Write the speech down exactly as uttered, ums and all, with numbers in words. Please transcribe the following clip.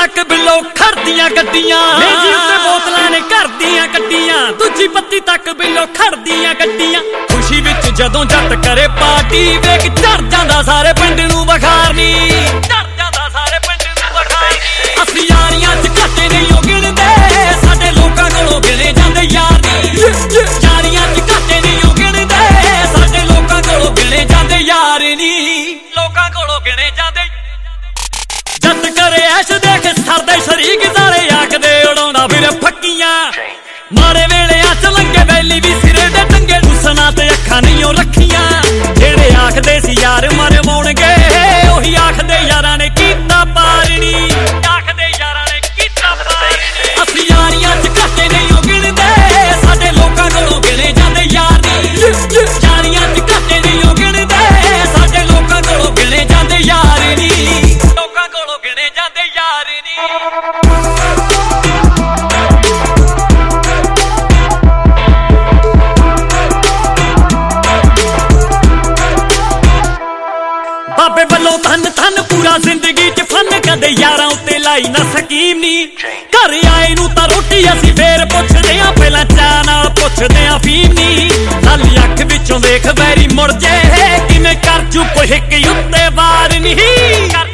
तक बिलो खड़दियां गड्डियां मेजी उत्ते बोतलां ने घर दियां गड्डियां दूजी पत्ती तक बिलो खड़दियां गड्डियां खुशी विच जदों जट करे पार्टी वेख चढ़ जांदा सारे पिंड नूं बखारनी चढ़ जांदा सारे पिंड नूं बखारनी असली यारियां च घाटे नहीं गिणदे साडे लोकां कोलों गिणे जांदे यार नी यारियां च घाटे नहीं गिणदे साडे लोकां कोलों गिणे जांदे यार नी लोकां कोलों गिणे जांदे जट करे ऐश देख सरदे शरीक सारे आखदे उड़ाउंदा फिर फक्कियां माड़े वेले अच लंघे वैली भी सिरे दे टंगे हुसना ते अखां नहीं रखियां जेड़े आखदे सी यार मरवाउणगे ओही आखदे यारां ने कीता पारनी आखदे यारां ने कीता पारनी असली यारियां च घाटे नहीं गिणदे साडे लोकां कोलों गिणे जांदे यार नी यारियां च घाटे नहीं गिणदे साडे लोकां कोलों गिणे जांदे यार नी लोकां कोलों गिणे जांदे यार नी बाबे वल्लों धन धन पूरा जिंदगी च फन कदे यारां उत्ते लाई ना स्कीम नी घर आए नूं तां रोटी असीं फेर पुछदे आं पहलां चाह नाल पुछदे आं फीम नी लाली अख विचों देख वैरी मुड़ जे किवें कर चुप हिक उत्ते वार नी